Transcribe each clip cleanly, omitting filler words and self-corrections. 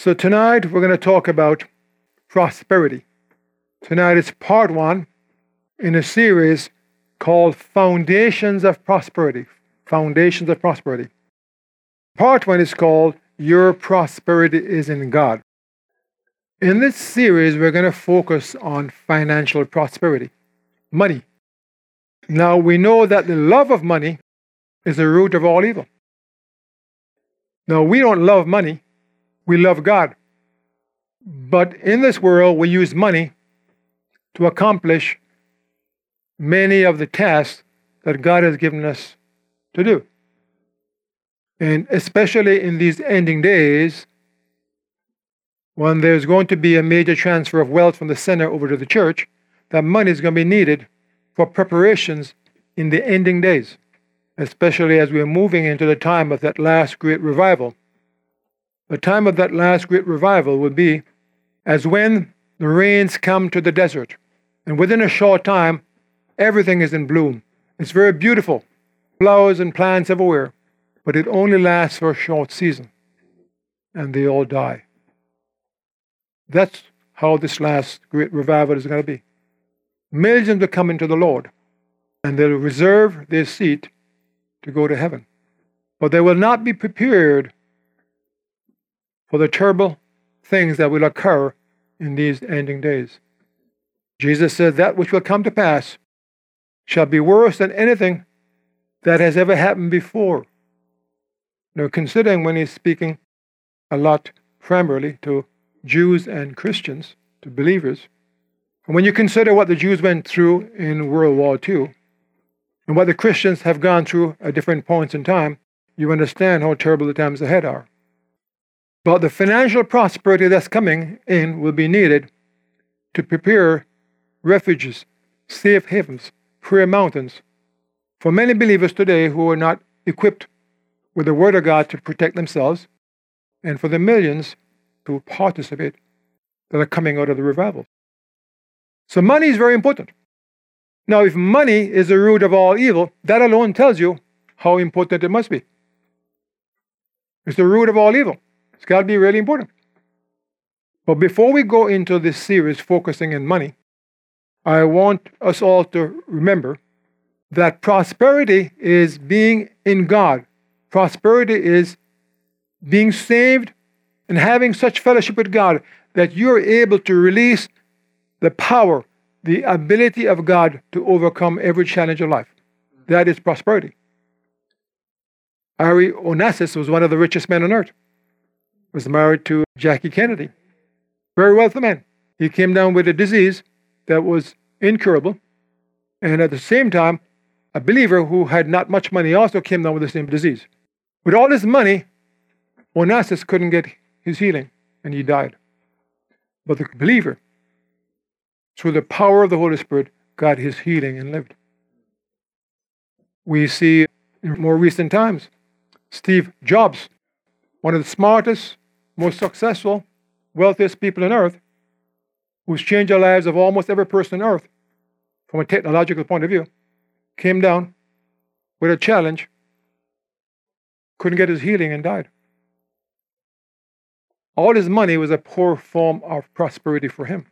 So tonight we're going to talk about prosperity. Tonight is part one in a series called Foundations of Prosperity. Foundations of Prosperity. Part one is called Your Prosperity is in God. In this series, we're going to focus on financial prosperity, money. Now, we know that the love of money is the root of all evil. Now, we don't love money, we love God. But in this world, we use money to accomplish many of the tasks that God has given us to do. And especially in these ending days, when there's going to be a major transfer of wealth from the center over to the church, that money is going to be needed for preparations in the ending days, especially as we're moving into the time of that last great revival. The time of that last great revival will be as when the rains come to the desert, and within a short time, everything is in bloom. It's very beautiful, flowers and plants everywhere, but it only lasts for a short season, and they all die. That's how this last great revival is going to be. Millions will come into the Lord, and they'll reserve their seat to go to heaven. But they will not be prepared for the terrible things that will occur in these ending days. Jesus said that which will come to pass shall be worse than anything that has ever happened before. Now, considering when he's speaking a lot primarily to Jews and Christians, to believers, and when you consider what the Jews went through in World War II, and what the Christians have gone through at different points in time, you understand how terrible the times ahead are. But the financial prosperity that's coming in will be needed to prepare refuges, safe havens, prayer mountains for many believers today who are not equipped with the Word of God to protect themselves, and for the millions who participate that are coming out of the revival. So money is very important. Now, if money is the root of all evil, that alone tells you how important it must be. It's the root of all evil. It's got to be really important. But before we go into this series focusing on money, I want us all to remember that prosperity is being in God. Prosperity is being saved and having such fellowship with God that you're able to release the power, the ability of God to overcome every challenge of life. That is prosperity. Ari Onassis was one of the richest men on earth. Was married to Jackie Kennedy. Very wealthy man. He came down with a disease that was incurable, and at the same time, a believer who had not much money also came down with the same disease. With all his money, Onassis couldn't get his healing, and he died. But the believer, through the power of the Holy Spirit, got his healing and lived. We see in more recent times, Steve Jobs, one of the smartest, most successful, wealthiest people on earth, who's changed the lives of almost every person on earth from a technological point of view, came down with a challenge, couldn't get his healing, and died. All his money was a poor form of prosperity for him.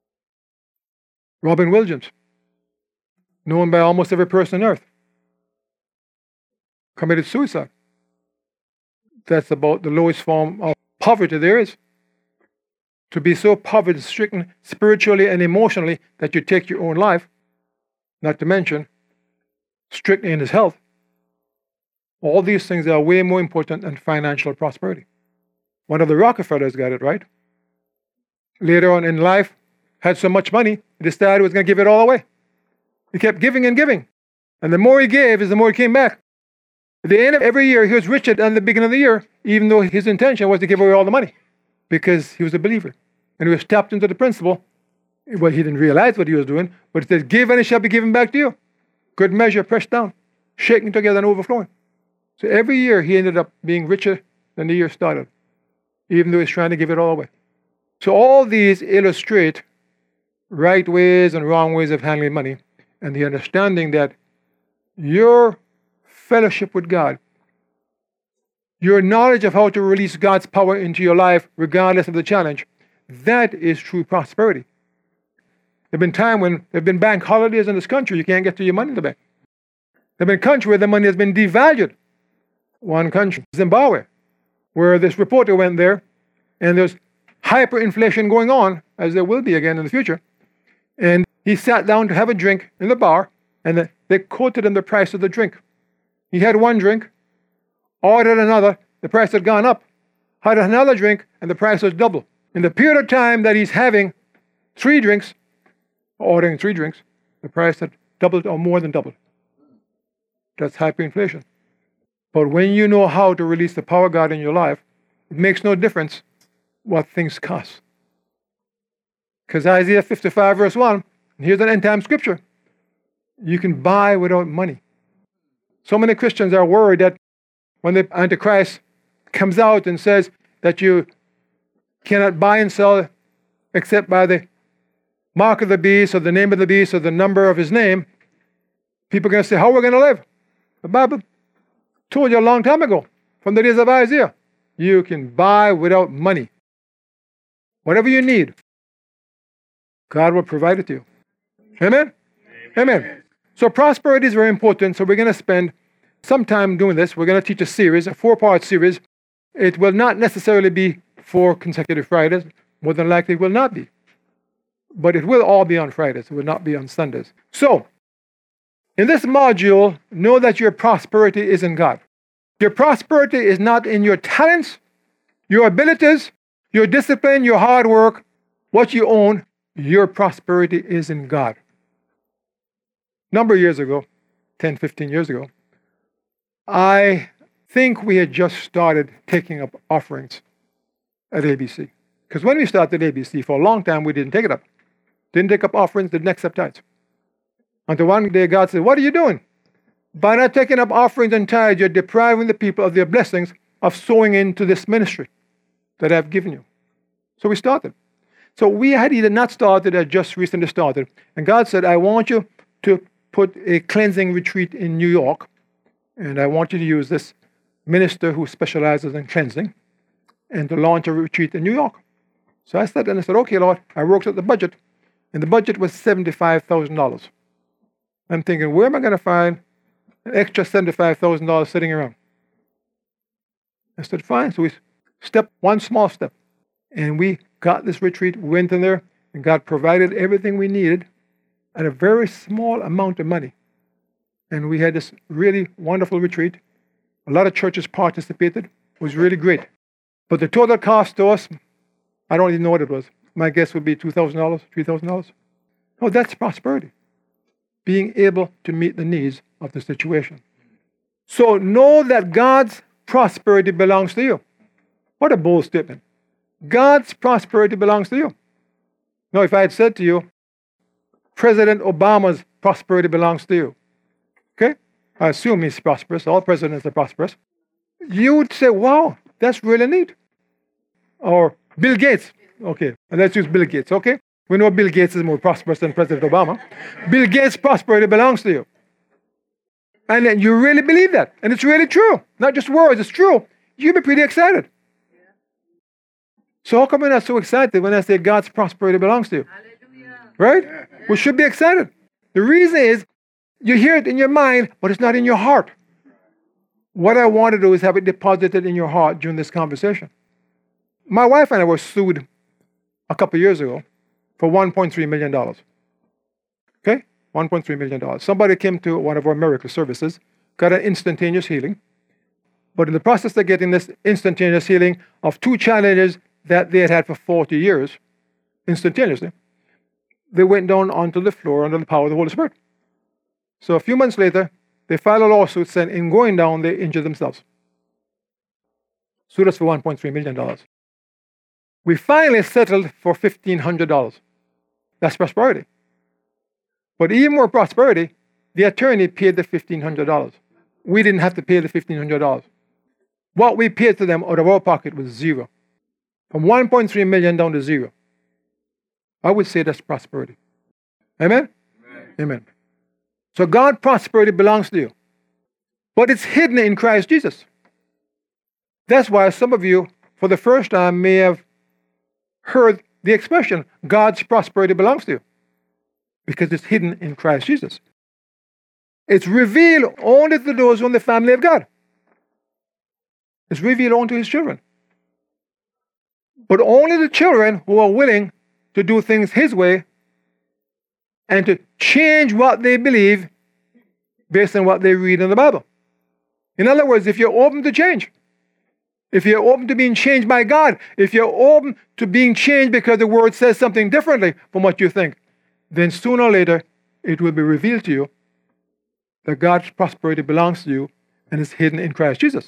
Robin Williams, known by almost every person on earth, committed suicide. That's about the lowest form of poverty there is. To be so poverty-stricken spiritually and emotionally that you take your own life, not to mention stricken in his health. All these things are way more important than financial prosperity. One of the Rockefellers got it right. Later on in life, had so much money, he decided he was going to give it all away. He kept giving and giving. And the more he gave, is the more he came back. At the end of every year, he was richer than the beginning of the year, even though his intention was to give away all the money, because he was a believer. And he was tapped into the principle. Well, he didn't realize what he was doing, but it says, give and it shall be given back to you. Good measure, pressed down, shaken together and overflowing. So every year, he ended up being richer than the year started, even though he's trying to give it all away. So all these illustrate right ways and wrong ways of handling money, and the understanding that your fellowship with God, your knowledge of how to release God's power into your life, regardless of the challenge, that is true prosperity. There have been times when there have been bank holidays in this country, you can't get to your money in the bank. There have been countries where the money has been devalued. One country, Zimbabwe, where this reporter went there, and there's hyperinflation going on, as there will be again in the future. And he sat down to have a drink in the bar, and they quoted him the price of the drink. He had one drink, ordered another, the price had gone up. Had another drink, and the price was double. In the period of time that he's having 3 drinks, ordering 3 drinks, the price had doubled or more than doubled. That's hyperinflation. But when you know how to release the power of God in your life, it makes no difference what things cost. Because Isaiah 55 verse 1, and here's an end time scripture, you can buy without money. So many Christians are worried that when the Antichrist comes out and says that you cannot buy and sell except by the mark of the beast or the name of the beast or the number of his name, people are going to say, how are we going to live? The Bible told you a long time ago, from the days of Isaiah, you can buy without money. Whatever you need, God will provide it to you. Amen? Amen. So prosperity is very important. So we're going to spend some time doing this. We're going to teach a series, a 4-part series. It will not necessarily be 4 consecutive Fridays. More than likely it will not be. But it will all be on Fridays. It will not be on Sundays. So, in this module, know that your prosperity is in God. Your prosperity is not in your talents, your abilities, your discipline, your hard work, what you own. Your prosperity is in God. A number of years ago, 10, 15 years ago, I think we had just started taking up offerings at ABC. Because when we started ABC, for a long time, we didn't take it up. Didn't take up offerings, didn't accept tithes. Until one day God said, what are you doing? By not taking up offerings and tithes, you're depriving the people of their blessings of sowing into this ministry that I've given you. So we started. So we had either not started or just recently started. And God said, I want you to put a cleansing retreat in New York. And I want you to use this minister who specializes in cleansing and to launch a retreat in New York. So I said, okay, Lord, I worked out the budget. And the budget was $75,000. I'm thinking, where am I going to find an extra $75,000 sitting around? I said, fine. So we stepped one small step. And we got this retreat, went in there, and God provided everything we needed at a very small amount of money. And we had this really wonderful retreat. A lot of churches participated. It was really great. But the total cost to us, I don't even know what it was. My guess would be $2,000, $3,000. Oh, that's prosperity. Being able to meet the needs of the situation. So know that God's prosperity belongs to you. What a bold statement. God's prosperity belongs to you. Now, if I had said to you, President Obama's prosperity belongs to you. Okay? I assume he's prosperous. All presidents are prosperous. You would say, wow, that's really neat. Or Bill Gates. Okay, and let's use Bill Gates, okay? We know Bill Gates is more prosperous than President Obama. Bill Gates' prosperity belongs to you. And then you really believe that. And it's really true. Not just words, it's true. You'll be pretty excited. So how come we're not so excited when I say God's prosperity belongs to you? Hallelujah. Right? We should be excited. The reason is you hear it in your mind, but it's not in your heart. What I want to do is have it deposited in your heart during this conversation. My wife and I were sued a couple of years ago for $1.3 million. Okay? $1.3 million. Somebody came to one of our miracle services, got an instantaneous healing. But in the process of getting this instantaneous healing of 2 challenges that they had had for 40 years, instantaneously, they went down onto the floor under the power of the Holy Spirit. So a few months later, they filed a lawsuit saying in going down, they injured themselves. Sued us for $1.3 million. We finally settled for $1,500. That's prosperity. But even more prosperity, the attorney paid the $1,500. We didn't have to pay the $1,500. What we paid to them out of our pocket was zero. From $1.3 million down to zero. I would say that's prosperity. Amen? Amen? Amen. So God's prosperity belongs to you. But it's hidden in Christ Jesus. That's why some of you, for the first time, may have heard the expression, God's prosperity belongs to you, because it's hidden in Christ Jesus. It's revealed only to those who are in the family of God. It's revealed only to his children. But only the children who are willing to do things his way and to change what they believe based on what they read in the Bible. In other words, if you're open to change, if you're open to being changed by God, if you're open to being changed because the word says something differently from what you think, then sooner or later it will be revealed to you that God's prosperity belongs to you and is hidden in Christ Jesus.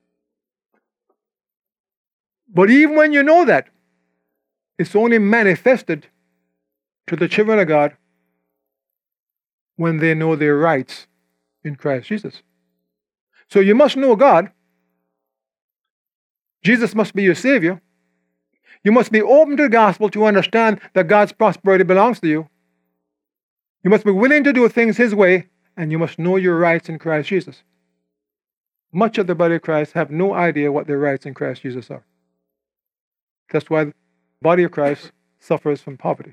But even when you know that, it's only manifested to the children of God when they know their rights in Christ Jesus. So you must know God. Jesus must be your Savior. You must be open to the gospel to understand that God's prosperity belongs to you. You must be willing to do things his way, and you must know your rights in Christ Jesus. Much of the body of Christ have no idea what their rights in Christ Jesus are. That's why the body of Christ suffers from poverty.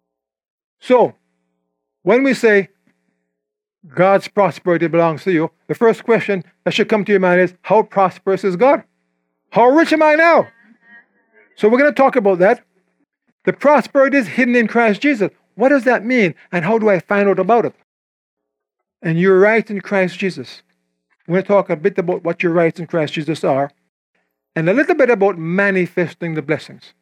So, when we say God's prosperity belongs to you, the first question that should come to your mind is, how prosperous is God? How rich am I now? So we're going to talk about that. The prosperity is hidden in Christ Jesus. What does that mean? And how do I find out about it? And your rights in Christ Jesus. We're going to talk a bit about what your rights in Christ Jesus are, and a little bit about manifesting the blessings.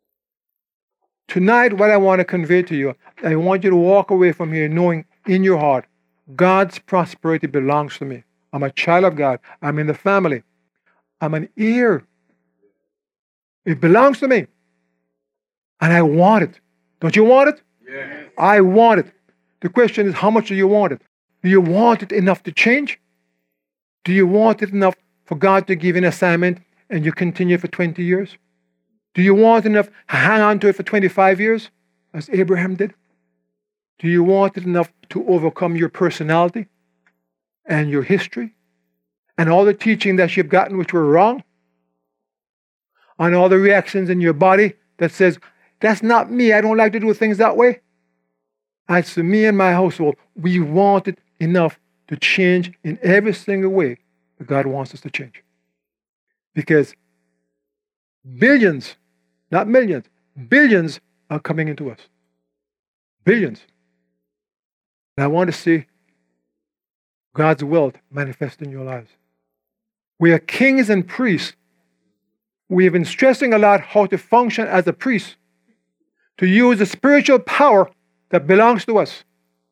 Tonight, what I want to convey to you, I want you to walk away from here knowing in your heart, God's prosperity belongs to me. I'm a child of God. I'm in the family. I'm an heir. It belongs to me. And I want it. Don't you want it? Yes. I want it. The question is, how much do you want it? Do you want it enough to change? Do you want it enough for God to give you an assignment and you continue for 20 years? Do you want enough to hang on to it for 25 years, as Abraham did? Do you want it enough to overcome your personality and your history and all the teaching that you've gotten which were wrong? And all the reactions in your body that says, that's not me, I don't like to do things that way? As for me and my household, we want it enough to change in every single way that God wants us to change. Because billions, not millions, billions are coming into us. Billions. And I want to see God's wealth manifest in your lives. We are kings and priests. We have been stressing a lot how to function as a priest, to use the spiritual power that belongs to us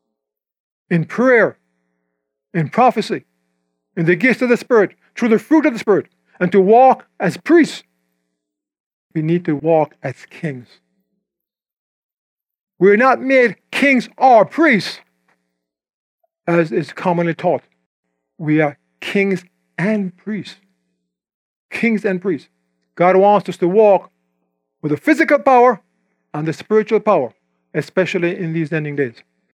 in prayer, in prophecy, in the gifts of the Spirit, through the fruit of the Spirit, and to walk as priests. We need to walk as kings. We're not made kings or priests, as is commonly taught. We are kings and priests. Kings and priests. God wants us to walk with the physical power and the spiritual power, especially in these ending days.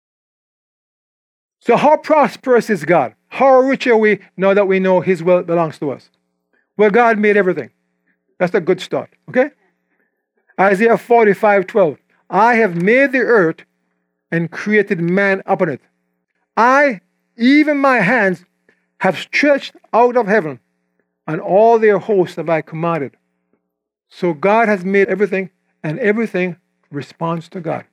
So how prosperous is God? How rich are we now that we know his wealth belongs to us? Well, God made everything. That's a good start, okay? Isaiah 45:12. I have made the earth and created man upon it. I, even my hands, have stretched out of heaven, and all their hosts have I commanded. So God has made everything, and everything responds to God.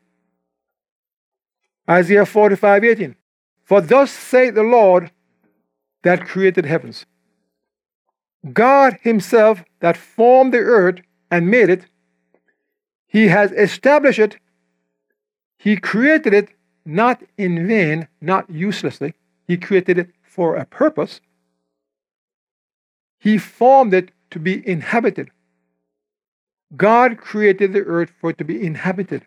Isaiah 45:18. For thus saith the Lord that created heavens. God himself that formed the earth and made it, he has established it, he created it not in vain, not uselessly. He created it for a purpose. He formed it to be inhabited. God created the earth for it to be inhabited.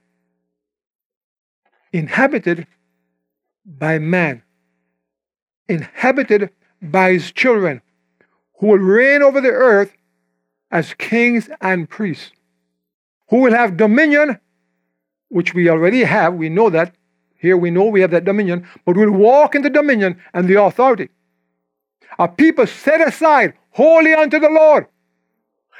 Inhabited by man. Inhabited by his children, who will reign over the earth as kings and priests, who will have dominion, which we already have. We know that. Here we know we have that dominion, but we'll walk in the dominion and the authority. A people set aside wholly unto the Lord,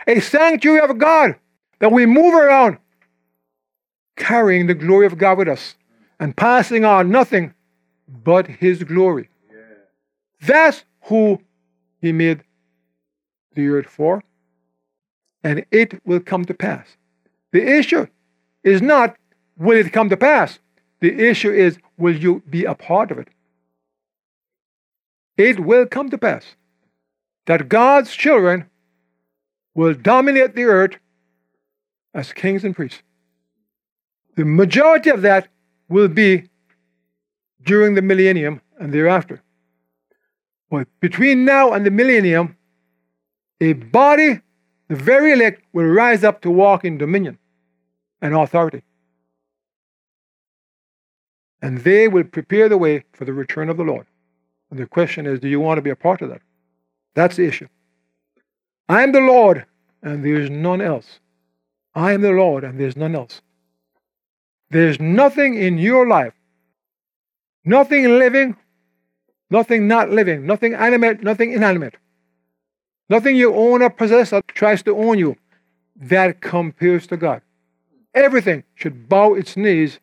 a sanctuary of God that we move around carrying the glory of God with us and passing on nothing but His glory. That's who He made the earth for, and it will come to pass. The issue is not will it come to pass. The issue is will you be a part of it. It will come to pass that God's children will dominate the earth as kings and priests. The majority of that will be during the millennium and thereafter. But between now and the millennium, a body, the very elect, will rise up to walk in dominion and authority. And they will prepare the way for the return of the Lord. And the question is, do you want to be a part of that? That's the issue. I am the Lord, and there is none else. I am the Lord, and there's none else. There's nothing in your life, nothing living, nothing not living, nothing animate, nothing inanimate, nothing you own or possess or tries to own you, that compares to God. Everything should bow its knees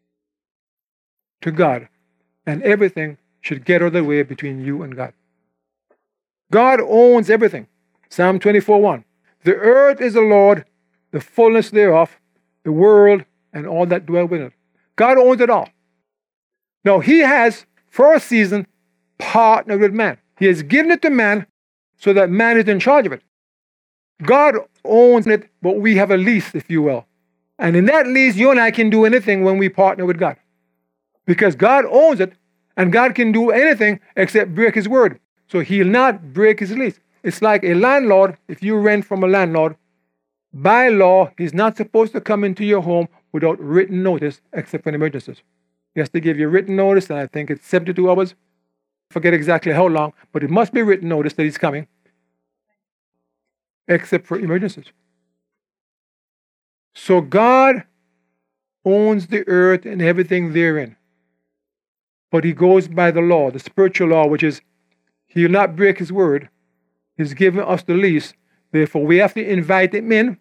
to God, and everything should get out of the way between you and God. God owns everything. Psalm 24:1. The earth is the Lord, the fullness thereof, the world, and all that dwell within it. God owns it all. Now, He has, for a season, partnered with man. He has given it to man so that man is in charge of it. God owns it, but we have a lease, if you will. And in that lease, you and I can do anything when we partner with God. Because God owns it, and God can do anything except break His word. So He'll not break His lease. It's like a landlord. If you rent from a landlord, by law, he's not supposed to come into your home without written notice, except for emergencies. He has to give you written notice, and I think it's 72 hours. I forget exactly how long, but it must be written notice that he's coming, except for emergencies. So God owns the earth and everything therein. But He goes by the law, the spiritual law, which is He'll not break His word. He's given us the lease. Therefore, we have to invite Him in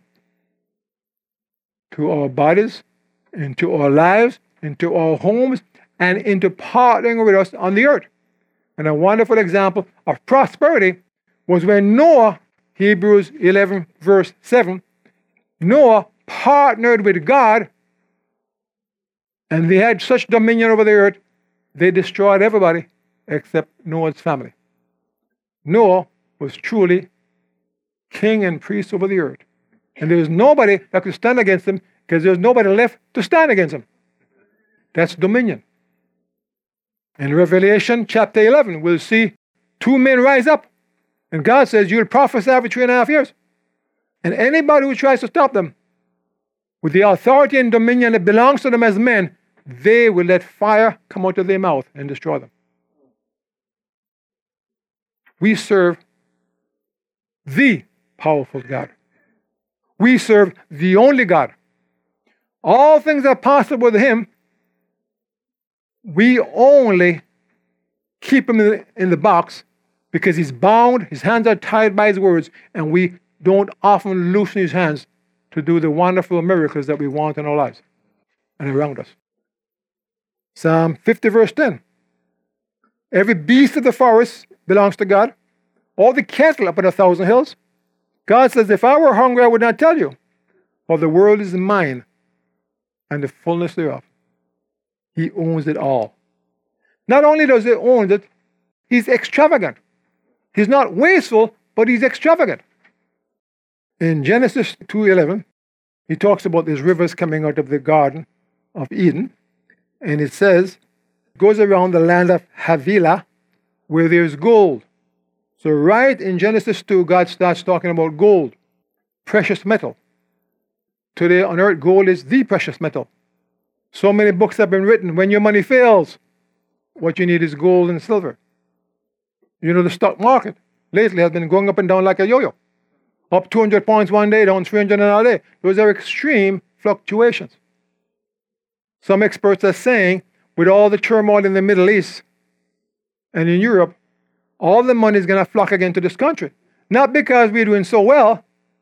to our bodies, into our lives, into our homes, and into partnering with us on the earth. And a wonderful example of prosperity was when Noah, Hebrews 11, verse 7, Noah partnered with God, and they had such dominion over the earth, they destroyed everybody except Noah's family. Noah was truly king and priest over the earth. And there was nobody that could stand against him because there was nobody left to stand against him. That's dominion. In Revelation chapter 11, we'll see two men rise up. And God says, you'll prophesy for 3.5 years. And anybody who tries to stop them with the authority and dominion that belongs to them as men, they will let fire come out of their mouth and destroy them. We serve the powerful God. We serve the only God. All things are possible with Him. We only keep Him in the box because He's bound, His hands are tied by His words, and we don't often loosen His hands to do the wonderful miracles that we want in our lives and around us. Psalm 50 verse 10. Every beast of the forest belongs to God. All the cattle up on 1,000 hills. God says, if I were hungry, I would not tell you. For the world is mine and the fullness thereof. He owns it all. Not only does He own it, He's extravagant. He's not wasteful, but He's extravagant. In Genesis 2:11, He talks about these rivers coming out of the Garden of Eden. And it says, it goes around the land of Havilah, where there's gold. So right in Genesis 2, God starts talking about gold, precious metal. Today on earth, gold is the precious metal. So many books have been written. When your money fails, what you need is gold and silver. You know, the stock market lately has been going up and down like a yo-yo. Up 200 points one day, down 300 another day. Those are extreme fluctuations. Some experts are saying, with all the turmoil in the Middle East and in Europe, all the money is going to flock again to this country. Not because we're doing so well,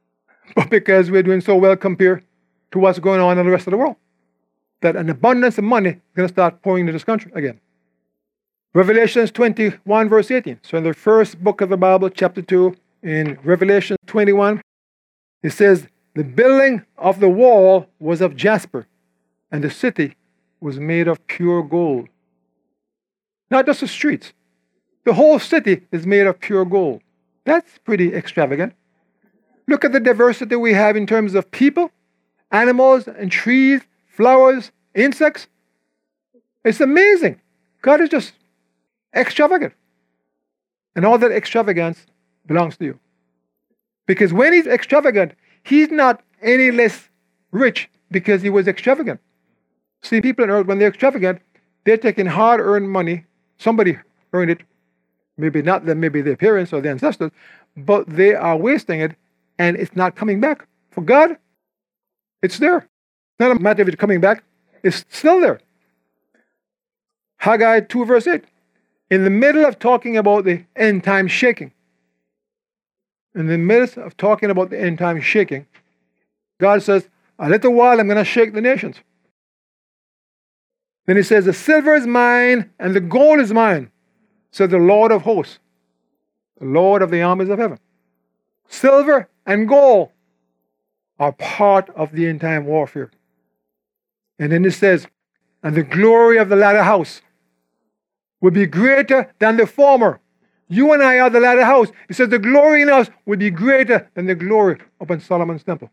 but because we're doing so well compared to what's going on in the rest of the world, that an abundance of money is going to start pouring into this country again. Revelations 21, verse 18. So in the first book of the Bible, chapter 2, in Revelation 21, it says, the building of the wall was of jasper, and the city was made of pure gold. Not just the streets. The whole city is made of pure gold. That's pretty extravagant. Look at the diversity we have in terms of people, animals, and trees, flowers, insects. It's amazing. God is just extravagant. And all that extravagance belongs to you. Because when he's extravagant, he's not any less rich because he was extravagant. See, people on earth, when they're extravagant, they're taking hard-earned money. Somebody earned it. Maybe not them, maybe their parents or their ancestors. But they are wasting it, and it's not coming back. For God, it's there. It's not a matter of it coming back. It's still there. Haggai 2, verse 8. In the middle of talking about the end time shaking, in the midst of talking about the end time shaking, God says, a little while I'm going to shake the nations. Then he says, the silver is mine and the gold is mine, said the Lord of hosts, the Lord of the armies of heaven. Silver and gold are part of the end time warfare. And then it says, and the glory of the latter house will be greater than the former. You and I are the latter house. It says the glory in us will be greater than the glory upon Solomon's temple.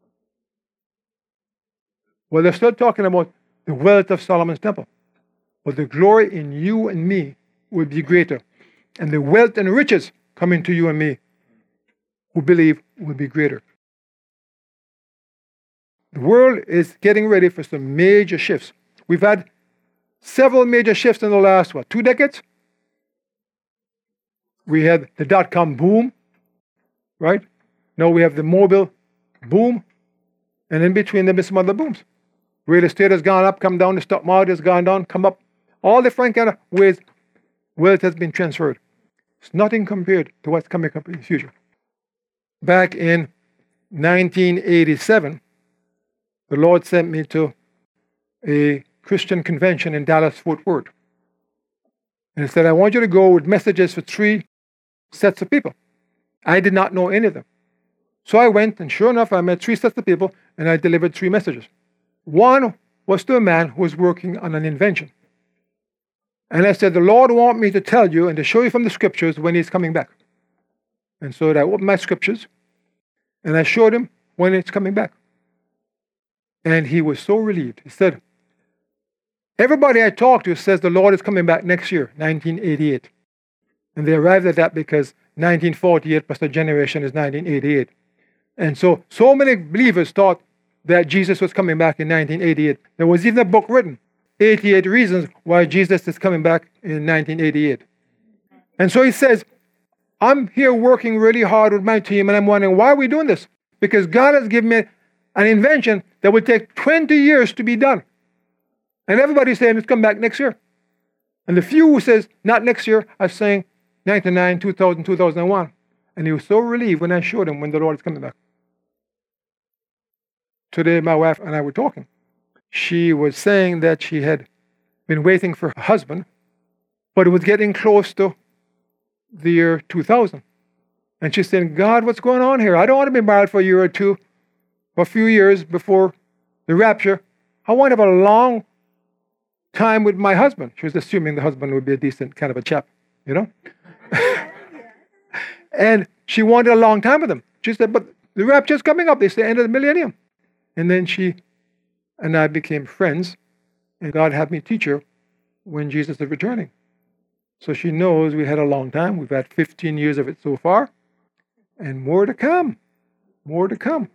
Well, they're still talking about the wealth of Solomon's temple. But the glory in you and me will be greater. And the wealth and riches coming to you and me who believe will be greater. The world is getting ready for some major shifts. We've had several major shifts in the last, 2 decades? We had the dot-com boom, right? Now we have the mobile boom. And in between there be some other booms. Real estate has gone up, come down. The stock market has gone down, come up. All different kind of ways wealth has been transferred. It's nothing compared to what's coming up in the future. Back in 1987, the Lord sent me to a Christian convention in Dallas, Fort Worth. And he said, I want you to go with messages for 3 sets of people. I did not know any of them. So I went, and sure enough, I met 3 sets of people, and I delivered 3 messages. One was to a man who was working on an invention. And I said, the Lord wants me to tell you and to show you from the scriptures when he's coming back. And so I opened my scriptures, and I showed him when it's coming back. And he was so relieved. He said, everybody I talked to says the Lord is coming back next year, 1988. And they arrived at that because 1948 plus the generation is 1988. And so many believers thought that Jesus was coming back in 1988. There was even a book written, 88 Reasons Why Jesus is Coming Back in 1988. And so he says, I'm here working really hard with my team, and I'm wondering, why are we doing this? Because God has given me an invention that will take 20 years to be done. And everybody's saying it's come back next year. And the few who says not next year are saying 99, 2000, 2001. And he was so relieved when I showed him when the Lord is coming back. Today, my wife and I were talking. She was saying that she had been waiting for her husband, but it was getting close to the year 2000. And she's saying, God, what's going on here? I don't want to be married for a year or two, or a few years before the rapture. I want to have a long time with my husband. She was assuming the husband would be a decent kind of a chap, you know? And she wanted a long time with him. She said, but the rapture's coming up. It's the end of the millennium. And then she and I became friends, and God had me teach her when Jesus is returning. So she knows we had a long time. We've had 15 years of it so far, and more to come. More to come.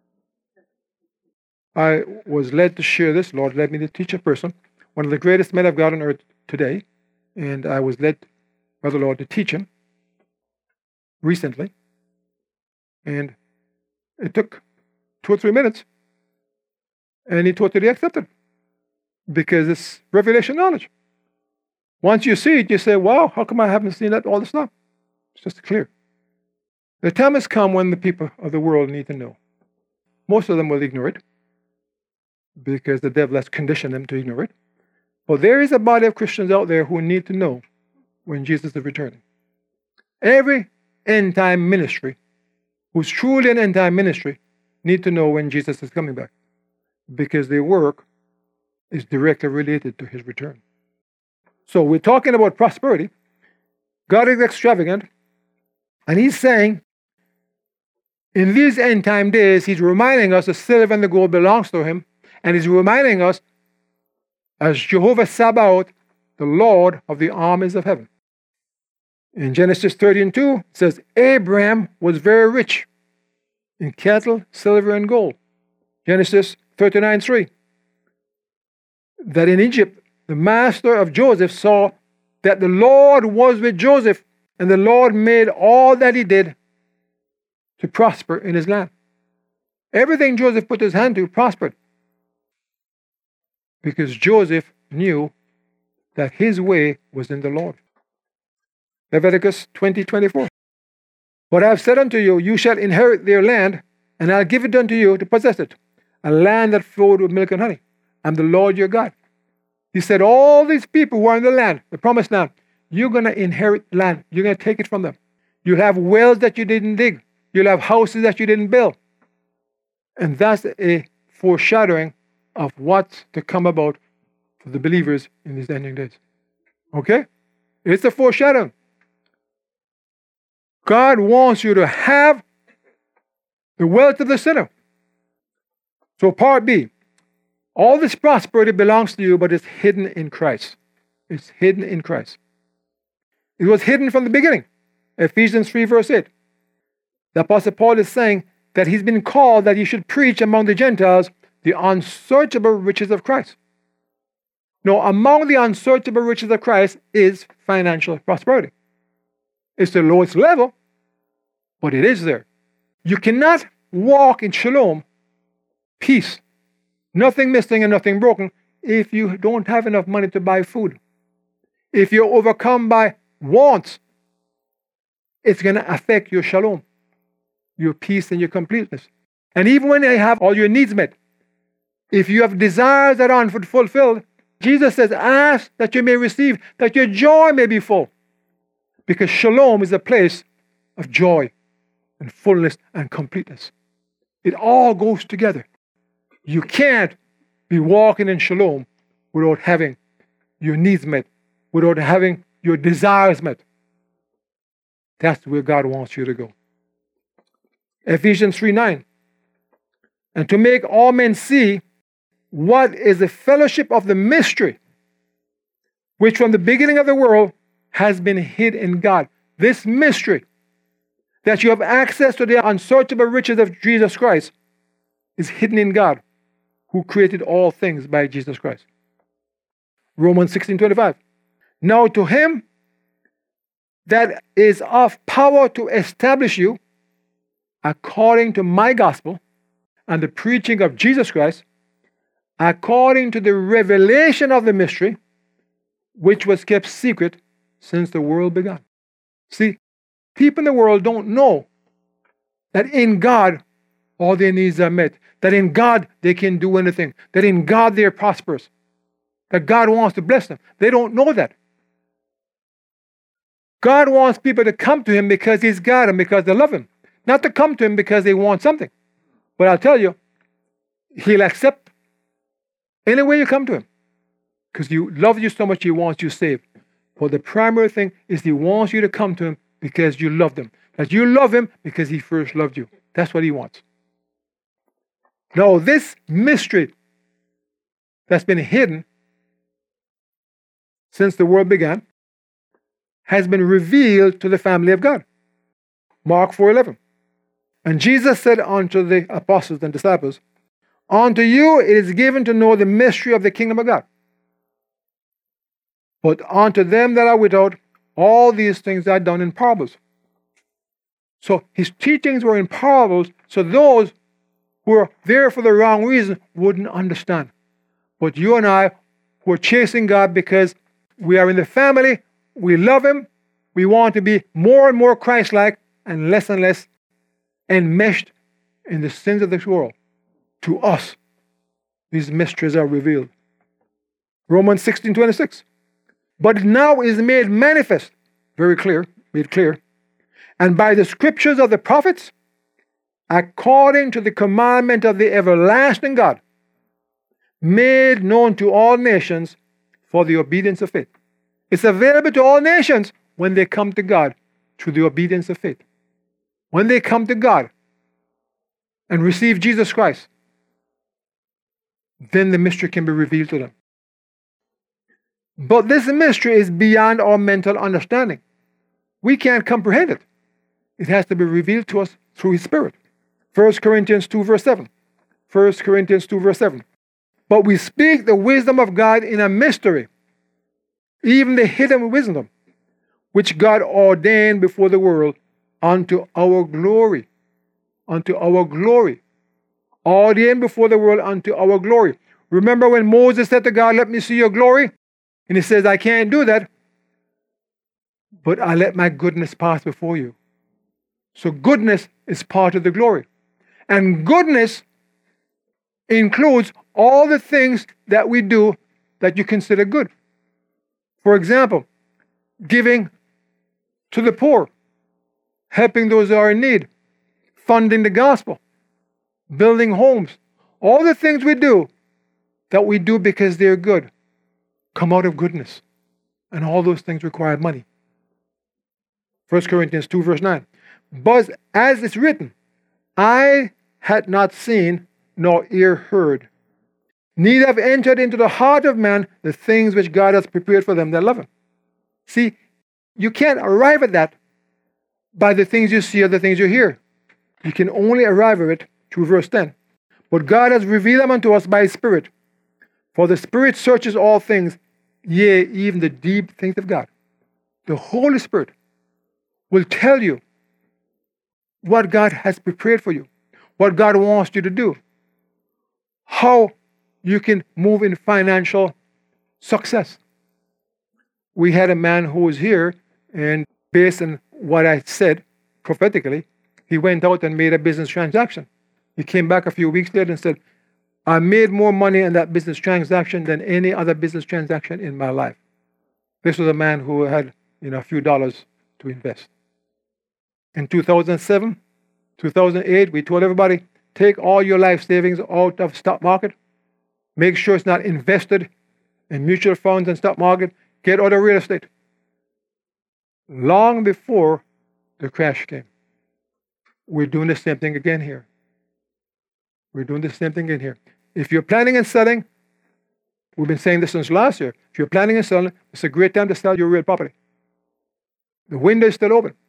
I was led to share this. Lord led me to teach a person, one of the greatest men of God on earth today, and I was led by the Lord to teach him recently. And it took 2 or 3 minutes, and he totally accepted, because it's revelation knowledge. Once you see it, you say, wow, how come I haven't seen that all this time? It's just clear. The time has come when the people of the world need to know. Most of them will ignore it because the devil has conditioned them to ignore it. But there is a body of Christians out there who need to know when Jesus is returning. Every end-time ministry, who's truly an end-time ministry, need to know when Jesus is coming back, because their work is directly related to his return. So we're talking about prosperity. God is extravagant, and he's saying in these end-time days, he's reminding us the silver and the gold belongs to him, and he's reminding us as Jehovah Sabaoth, the Lord of the armies of heaven. In Genesis 30:2, it says, Abraham was very rich in cattle, silver, and gold. Genesis 39:3, that in Egypt, the master of Joseph saw that the Lord was with Joseph, and the Lord made all that he did to prosper in his land. Everything Joseph put his hand to prospered, because Joseph knew that his way was in the Lord. Leviticus 20:24. What I have said unto you, you shall inherit their land, and I'll give it unto you to possess it, a land that flowed with milk and honey. I'm the Lord your God. He said, all these people who are in the land, the promised land, you're going to inherit land. You're going to take it from them. You'll have wells that you didn't dig. You'll have houses that you didn't build. And that's a foreshadowing of what's to come about for the believers in these ending days. Okay? It's a foreshadowing. God wants you to have the wealth of the sinner. So part B, all this prosperity belongs to you, but it's hidden in Christ. It's hidden in Christ. It was hidden from the beginning. Ephesians 3:8. The Apostle Paul is saying that he's been called that he should preach among the Gentiles the unsearchable riches of Christ. Now, among the unsearchable riches of Christ is financial prosperity. It's the lowest level, but it is there. You cannot walk in shalom, peace, nothing missing and nothing broken, if you don't have enough money to buy food. If you're overcome by wants, it's going to affect your shalom, your peace and your completeness. And even when you have all your needs met, if you have desires that aren't fulfilled, Jesus says, ask that you may receive, that your joy may be full. Because shalom is a place of joy and fullness and completeness. It all goes together. You can't be walking in shalom without having your needs met, without having your desires met. That's where God wants you to go. Ephesians 3:9. And to make all men see what is the fellowship of the mystery, which from the beginning of the world has been hid in God. This mystery, that you have access to the unsearchable riches of Jesus Christ, is hidden in God, who created all things by Jesus Christ. Romans 16:25. Now to him that is of power to establish you, according to my gospel and the preaching of Jesus Christ, according to the revelation of the mystery, which was kept secret since the world began. See, people in the world don't know that in God all their needs are met, that in God they can do anything, that in God they're prosperous, that God wants to bless them. They don't know that. God wants people to come to him because he's God and because they love him, not to come to him because they want something. But I'll tell you, he'll accept any way you come to him, because he loves you so much he wants you saved. But the primary thing is he wants you to come to him because you love him. That you love him because he first loved you. That's what he wants. Now, this mystery that's been hidden since the world began has been revealed to the family of God. Mark 4:11. And Jesus said unto the apostles and disciples, unto you it is given to know the mystery of the kingdom of God. But unto them that are without, all these things are done in parables. So his teachings were in parables, so those who are there for the wrong reason wouldn't understand. But you and I, who are chasing God because we are in the family, we love him, we want to be more and more Christ-like and less enmeshed in the sins of this world. to us, these mysteries are revealed. Romans 16:26. But now is made manifest, very clear, made clear, and by the scriptures of the prophets, according to the commandment of the everlasting God, made known to all nations for the obedience of faith. It's available to all nations when they come to God through the obedience of faith. When they come to God and receive Jesus Christ, then the mystery can be revealed to them. But this mystery is beyond our mental understanding. We can't comprehend it. It has to be revealed to us through His Spirit. 1 Corinthians 2 verse 7. 1 Corinthians 2 verse 7. But we speak the wisdom of God in a mystery, even the hidden wisdom, which God ordained before the world unto our glory. Unto our glory. Ordained before the world unto our glory. Remember when Moses said to God, let me see your glory? And he says, I can't do that, but I let my goodness pass before you. So goodness is part of the glory. And goodness includes all the things that we do that you consider good. For example, giving to the poor, helping those who are in need, funding the gospel, building homes. All the things we do that we do because they're good come out of goodness. And all those things require money. 1 Corinthians 2 verse 9. But as it's written, I had not seen nor ear heard, neither have entered into the heart of man the things which God has prepared for them that love Him. See, you can't arrive at that by the things you see or the things you hear. You can only arrive at it through verse 10. But God has revealed them unto us by His Spirit. For the Spirit searches all things, yea, even the deep things of God. The Holy Spirit will tell you what God has prepared for you, what God wants you to do, how you can move in financial success. We had a man who was here, and based on what I said prophetically, he went out and made a business transaction. He came back a few weeks later and said, I made more money in that business transaction than any other business transaction in my life. This was a man who had a few dollars to invest. In 2007, 2008, we told everybody, take all your life savings out of stock market. Make sure it's not invested in mutual funds and stock market. Get out of real estate. Long before the crash came. We're doing the same thing again here. We're doing the same thing again here. If you're planning on selling, we've been saying this since last year. If you're planning on selling, it's a great time to sell your real property. The window is still open.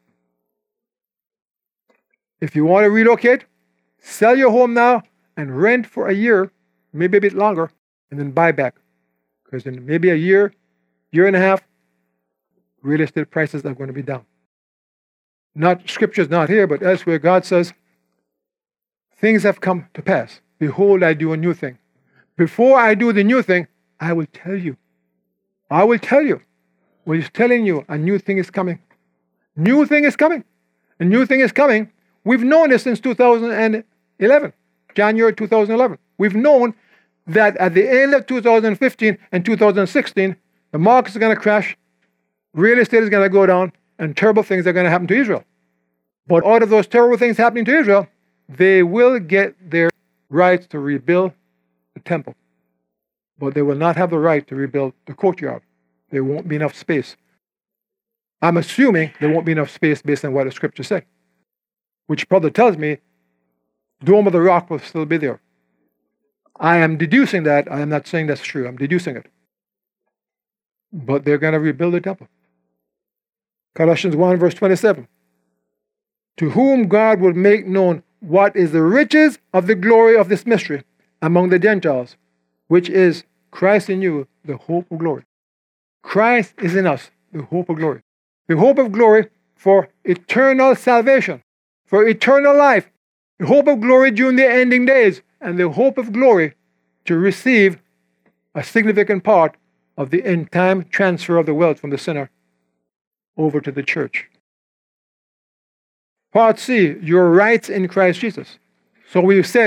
If you want to relocate, sell your home now and rent for a year, maybe a bit longer, and then buy back. Because in maybe a year, year and a half, real estate prices are going to be down. Scripture's not here, but elsewhere God says, things have come to pass. Behold, I do a new thing. Before I do the new thing, I will tell you. I will tell you. Well, He's telling you a new thing is coming. New thing is coming. A new thing is coming. We've known this since 2011, January 2011. We've known that at the end of 2015 and 2016, the markets are going to crash, real estate is going to go down, and terrible things are going to happen to Israel. But out of those terrible things happening to Israel, they will get their rights to rebuild the temple. But they will not have the right to rebuild the courtyard. There won't be enough space. I'm assuming there won't be enough space based on what the scriptures say. Which probably tells me Dome of the Rock will still be there. I am deducing that. I am not saying that's true. I'm deducing it. But they're going to rebuild the temple. Colossians 1 verse 27. To whom God will make known what is the riches of the glory of this mystery among the Gentiles, which is Christ in you, the hope of glory. Christ is in us, the hope of glory. The hope of glory for eternal salvation, for eternal life, the hope of glory during the ending days, and the hope of glory to receive a significant part of the end-time transfer of the wealth from the sinner over to the church. Part C, your rights in Christ Jesus. So we've said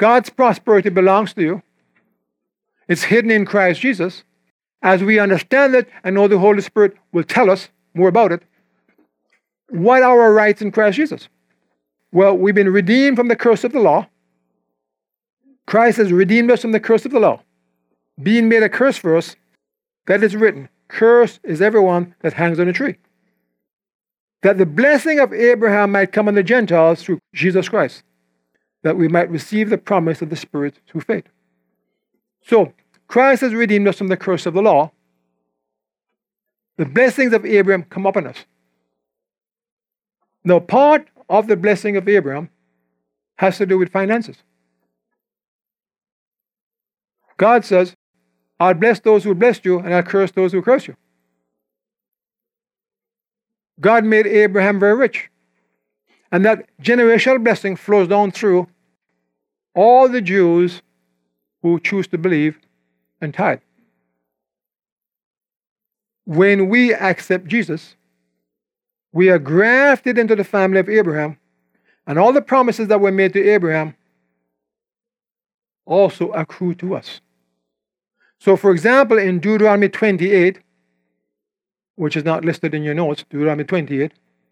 God's prosperity belongs to you. It's hidden in Christ Jesus. As we understand it and know the Holy Spirit will tell us more about it, what are our rights in Christ Jesus? Well, we've been redeemed from the curse of the law. Christ has redeemed us from the curse of the law, being made a curse for us. That is written, cursed is everyone that hangs on a tree. That the blessing of Abraham might come on the Gentiles through Jesus Christ, that we might receive the promise of the Spirit through faith. So, Christ has redeemed us from the curse of the law. The blessings of Abraham come upon us. Now, part of the blessing of Abraham has to do with finances. God says, I'll bless those who bless you, and I'll curse those who curse you. God made Abraham very rich. And that generational blessing flows down through all the Jews who choose to believe and tithe. When we accept Jesus, we are grafted into the family of Abraham, and all the promises that were made to Abraham also accrue to us. So, for example, in Deuteronomy 28, which is not listed in your notes, Deuteronomy 28,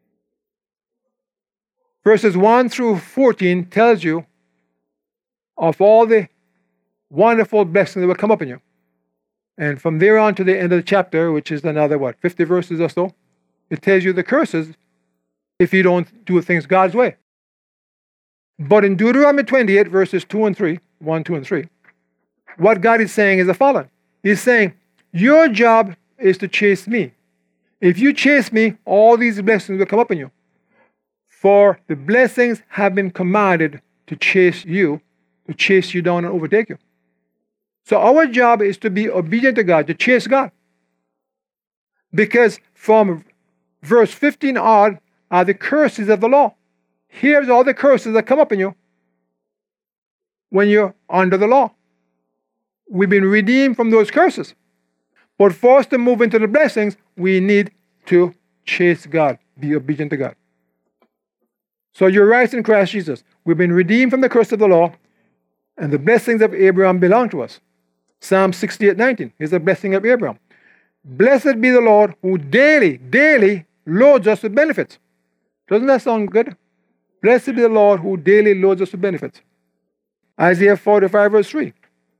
verses 1 through 14 tells you of all the wonderful blessings that will come upon you. And from there on to the end of the chapter, which is another, 50 verses or so, it tells you the curses if you don't do things God's way. But in Deuteronomy 28, verses 2 and 3, 1, 2, and 3, what God is saying is the following. He's saying, your job is to chase me. If you chase me, all these blessings will come upon you. For the blessings have been commanded to chase you down and overtake you. So our job is to be obedient to God, to chase God. Because from verse 15 on are the curses of the law. Here's all the curses that come upon you when you're under the law. We've been redeemed from those curses. But for us to move into the blessings, we need to chase God, be obedient to God. So your rights in Christ Jesus. We've been redeemed from the curse of the law, and the blessings of Abraham belong to us. Psalm 68:19 is the blessing of Abraham. Blessed be the Lord who daily loads us with benefits. Doesn't that sound good? Blessed be the Lord who daily loads us with benefits. Isaiah 45 verse 3.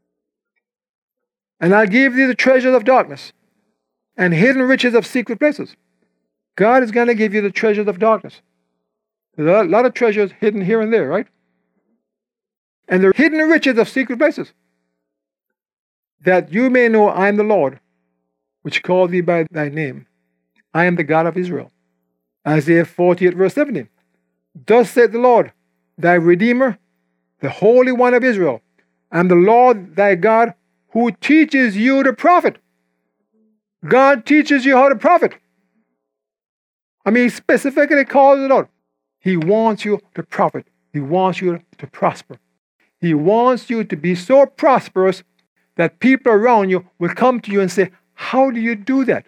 And I'll give thee the treasures of darkness and hidden riches of secret places. God is going to give you the treasures of darkness. There's a lot of treasures hidden here and there, right? And the hidden riches of secret places. That you may know I am the Lord, which called thee by thy name. I am the God of Israel. Isaiah 48 verse 17. Thus saith the Lord, thy Redeemer, the Holy One of Israel, and the Lord thy God, who teaches you to profit. God teaches you how to profit. He specifically calls it out. He wants you to profit. He wants you to prosper. He wants you to be so prosperous that people around you will come to you and say, how do you do that?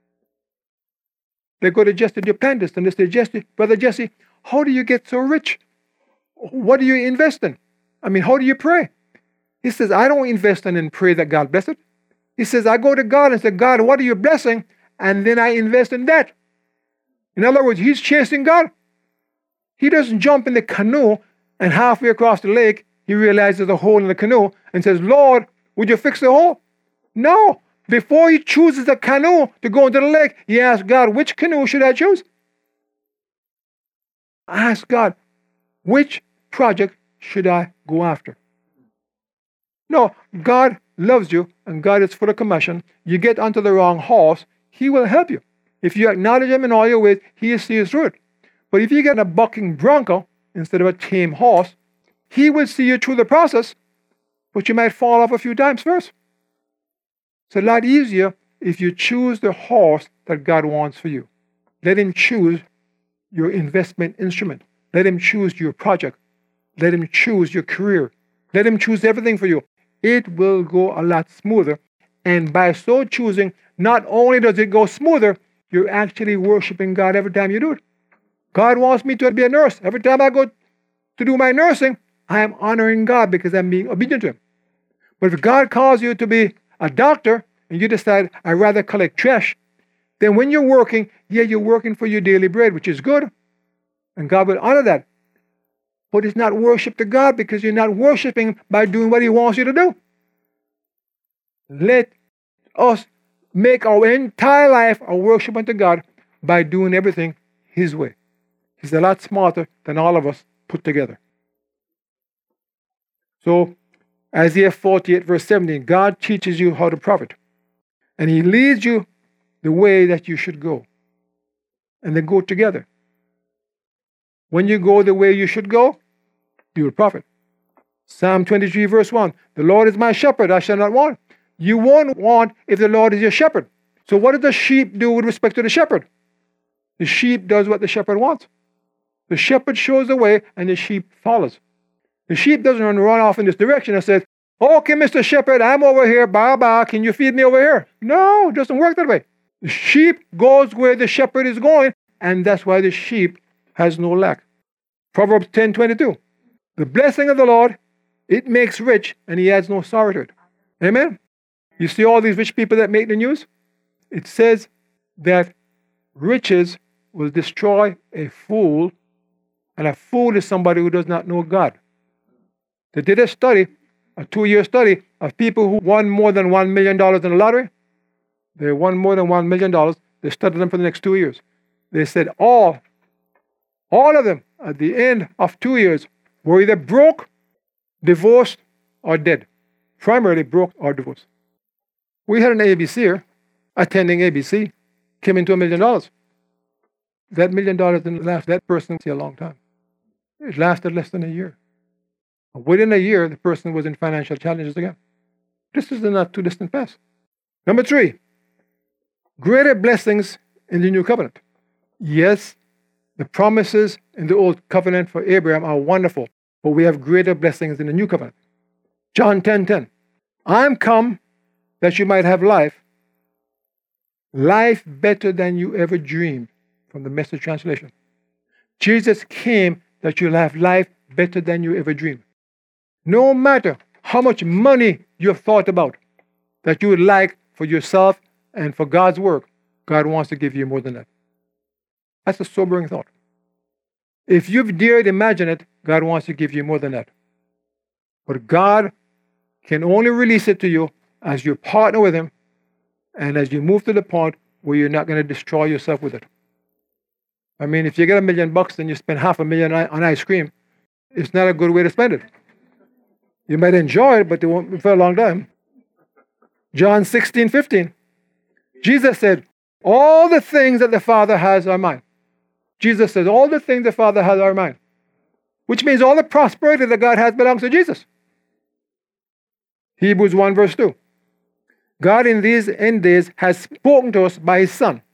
They go to Jesse Duplantis and they say, Jesse, Brother Jesse, how do you get so rich? What do you invest in? How do you pray? He says, I don't invest in and pray that God bless it. He says, I go to God and say, God, what are you blessing? And then I invest in that. In other words, he's chasing God. He doesn't jump in the canoe and halfway across the lake, he realizes there's a hole in the canoe and says, Lord, would you fix the hole? No. Before he chooses a canoe to go into the lake, he asks God, which canoe should I choose? Ask God, which project should I go after? No, God loves you and God is full of compassion. You get onto the wrong horse, he will help you. If you acknowledge him in all your ways, he will see you through it. But if you get a bucking bronco instead of a tame horse, he will see you through the process, but you might fall off a few times first. It's a lot easier if you choose the horse that God wants for you. Let him choose your investment instrument. Let him choose your project. Let him choose your career. Let him choose everything for you. It will go a lot smoother. And by so choosing, not only does it go smoother, you're actually worshiping God every time you do it. God wants me to be a nurse. Every time I go to do my nursing, I am honoring God because I'm being obedient to Him. But if God calls you to be a doctor and you decide, I'd rather collect trash, then when you're working, yeah, you're working for your daily bread, which is good. And God will honor that. But it's not worship to God because you're not worshiping by doing what He wants you to do. Let us make our entire life a worship unto God by doing everything His way. He's a lot smarter than all of us put together. So, Isaiah 48 verse 17, God teaches you how to profit. And He leads you the way that you should go. And they go together. When you go the way you should go, you will profit. Psalm 23 verse 1, the Lord is my shepherd, I shall not want. You won't want if the Lord is your shepherd. So what does the sheep do with respect to the shepherd? The sheep does what the shepherd wants. The shepherd shows the way and the sheep follows. The sheep doesn't run off in this direction and says, okay, Mr. Shepherd, I'm over here, bye-bye, can you feed me over here? No, it doesn't work that way. The sheep goes where the shepherd is going, and that's why the sheep has no lack. Proverbs 10:22. The blessing of the Lord, it makes rich, and He adds no sorrow to it. Amen? You see all these rich people that make the news? It says that riches will destroy a fool, and a fool is somebody who does not know God. They did a study, a 2-year study, of people who won more than $1 million in the lottery. They won more than $1 million. They studied them for the next 2 years. They said all of them, at the end of 2 years, were either broke, divorced, or dead. Primarily broke or divorced. We had an ABCer attending ABC, came into $1 million. That $1 million didn't last that person a long time. It lasted less than a year. Within a year, the person was in financial challenges again. This is the not too distant past. Number 3, greater blessings in the new covenant. Yes, the promises in the old covenant for Abraham are wonderful, but we have greater blessings in the new covenant. John 10:10. I am come that you might have life better than you ever dreamed, from the Message translation. Jesus came that you'll have life better than you ever dreamed. No matter how much money you have thought about that you would like for yourself and for God's work, God wants to give you more than that. That's a sobering thought. If you've dared imagine it, God wants to give you more than that. But God can only release it to you as you partner with Him and as you move to the point where you're not going to destroy yourself with it. I mean, if you get $1 million and you spend $500,000 on ice cream, it's not a good way to spend it. You might enjoy it, but it won't be for a long time. John 16:15. Jesus said, all the things that the Father has are mine. Jesus says, all the things the Father has are mine. Which means all the prosperity that God has belongs to Jesus. Hebrews 1 verse 2. God in these end days has spoken to us by His Son,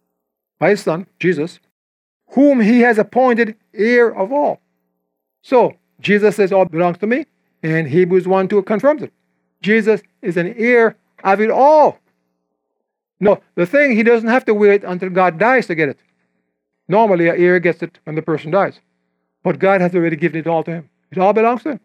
Jesus, whom He has appointed heir of all. So, Jesus says all belongs to me, and Hebrews 1 2 confirms it. Jesus is an heir of it all. No, the thing, He doesn't have to wait until God dies to get it. Normally, an heir gets it when the person dies. But God has already given it all to him. It all belongs to Him.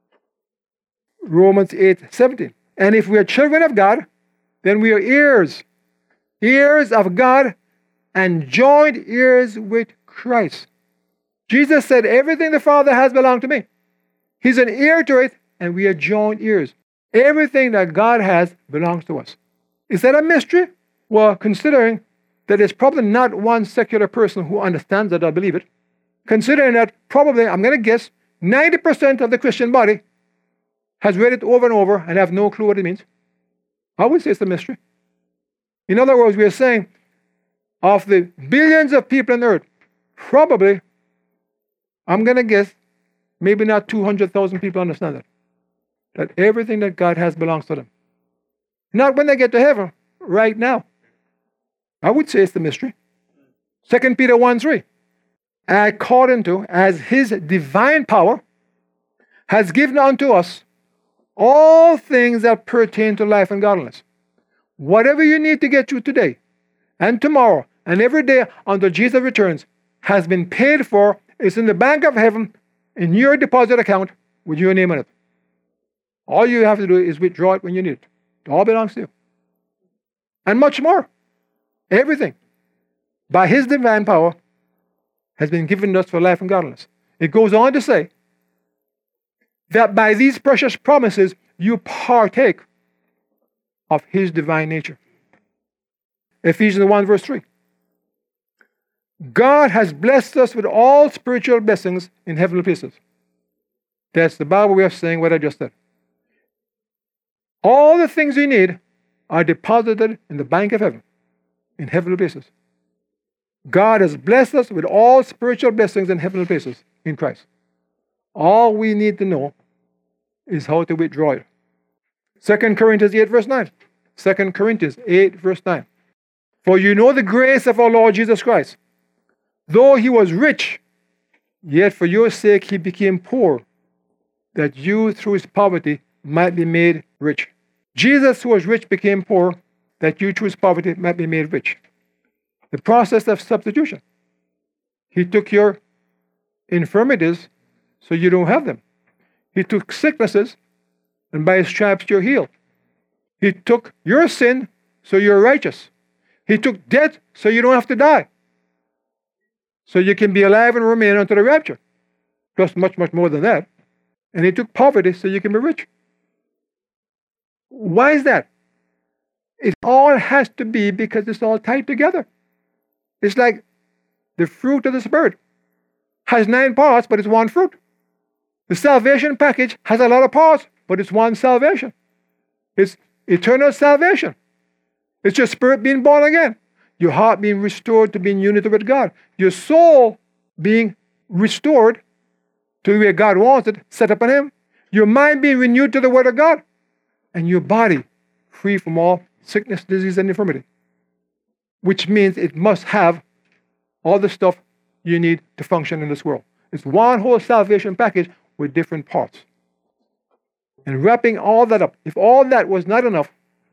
Romans 8:17. And if we are children of God, then we are heirs. Heirs of God and joint heirs with Christ. Jesus said, everything the Father has belonged to me. He's an heir to it, and we are joint heirs. Everything that God has belongs to us. Is that a mystery? Well, considering that there's probably not one secular person who understands that or believe it, considering that probably, I'm going to guess, 90% of the Christian body has read it over and over and have no clue what it means, I would say it's a mystery. In other words, we are saying, of the billions of people on earth, probably, I'm going to guess, maybe not 200,000 people understand that. That everything that God has belongs to them. Not when they get to heaven, right now. I would say it's the mystery. 2 Peter 1:3. According to, as His divine power has given unto us all things that pertain to life and godliness. Whatever you need to get through today and tomorrow and every day until Jesus returns has been paid for. It's in the bank of heaven, in your deposit account, with your name on it. All you have to do is withdraw it when you need it. It all belongs to you. And much more. Everything, by His divine power, has been given us for life and godliness. It goes on to say that by these precious promises, you partake of His divine nature. Ephesians 1 verse 3. God has blessed us with all spiritual blessings in heavenly places. That's the Bible way of saying what I just said. All the things you need are deposited in the bank of heaven, in heavenly places. God has blessed us with all spiritual blessings in heavenly places in Christ. All we need to know is how to withdraw it. 2 Corinthians 8 verse 9. 2 Corinthians 8 verse 9. For you know the grace of our Lord Jesus Christ. Though He was rich, yet for your sake He became poor, that you through His poverty might be made rich. Jesus, who was rich, became poor, that you through His poverty might be made rich. The process of substitution. He took your infirmities so you don't have them. He took sicknesses, and by His stripes you're healed. He took your sin so you're righteous. He took death so you don't have to die. So you can be alive and remain until the rapture. Plus much, much more than that. And He took poverty so you can be rich. Why is that? It all has to be because it's all tied together. It's like the fruit of the Spirit has 9 parts, but it's one fruit. The salvation package has a lot of parts, but it's one salvation. It's eternal salvation. It's your spirit being born again. Your heart being restored to be in unity with God. Your soul being restored to where God wants it, set up on Him. Your mind being renewed to the Word of God. And your body free from all sickness, disease, and infirmity. Which means it must have all the stuff you need to function in this world. It's one whole salvation package with different parts. And wrapping all that up, if all that was not enough,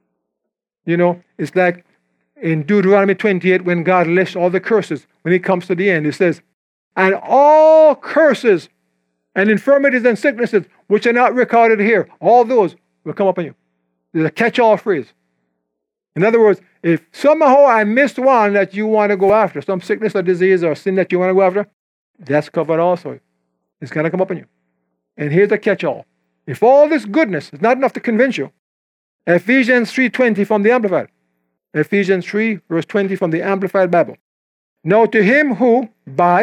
it's like in Deuteronomy 28 when God lists all the curses. When He comes to the end, He says, and all curses and infirmities and sicknesses which are not recorded here, all those will come upon you. There's a catch-all phrase. In other words, if somehow I missed one that you want to go after, some sickness or disease or sin that you want to go after, that's covered also. It's going to come upon you. And here's the catch-all. If all this goodness is not enough to convince you, Ephesians 3:20 from the Amplified. Ephesians 3 verse 20 from the Amplified Bible. Now to Him who,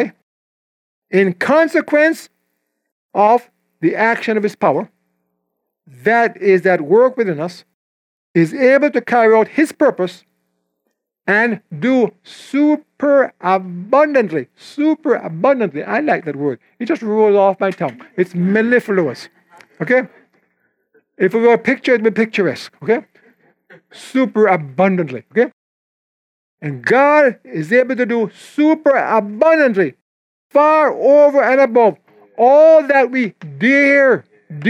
in consequence of the action of His power, that is at work within us, is able to carry out His purpose and do super abundantly. I like that word. It just rolls off my tongue. It's mellifluous. Okay? If we were a picture, it would be picturesque. Okay? Super abundantly. Okay? And God is able to do super abundantly, far over and above all that we dare,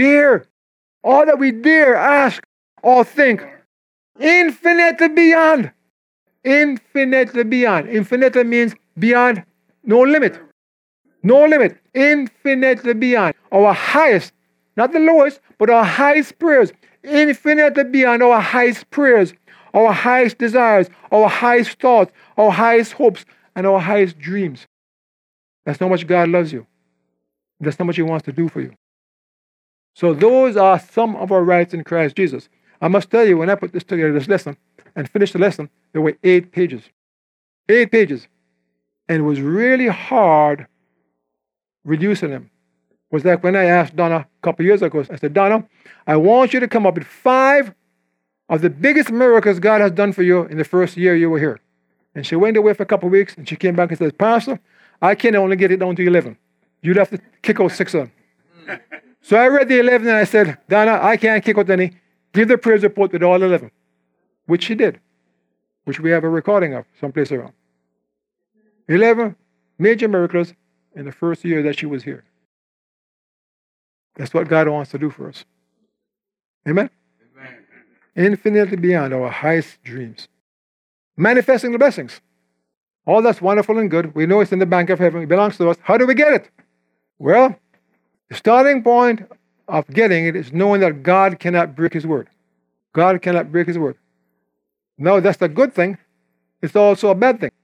all that we dare ask or think. Infinitely beyond. Infinitely beyond. Infinitely means beyond, no limit. No limit. Infinitely beyond. Our highest, not the lowest, but our highest prayers. Infinitely beyond our highest prayers, our highest desires, our highest thoughts, our highest hopes, and our highest dreams. That's how much God loves you. That's how much He wants to do for you. So those are some of our rights in Christ Jesus. I must tell you, when I put this together, this lesson, and finished the lesson, there were 8 pages. 8 pages. And it was really hard reducing them. It was like when I asked Donna a couple years ago, I said, Donna, I want you to come up with 5 of the biggest miracles God has done for you in the first year you were here. And she went away for a couple of weeks, and she came back and said, Pastor, I can only get it down to 11. You'd have to kick out 6 of them. So I read the 11 and I said, Donna, I can't kick out any. Give the praise report with all 11. Which she did. Which we have a recording of someplace around. 11 major miracles in the first year that she was here. That's what God wants to do for us. Amen? Amen. Infinitely beyond our highest dreams. Manifesting the blessings. All that's wonderful and good. We know it's in the bank of heaven. It belongs to us. How do we get it? Well, the starting point of getting it is knowing that God cannot break his word. God cannot break his word. Now, that's a good thing. It's also a bad thing.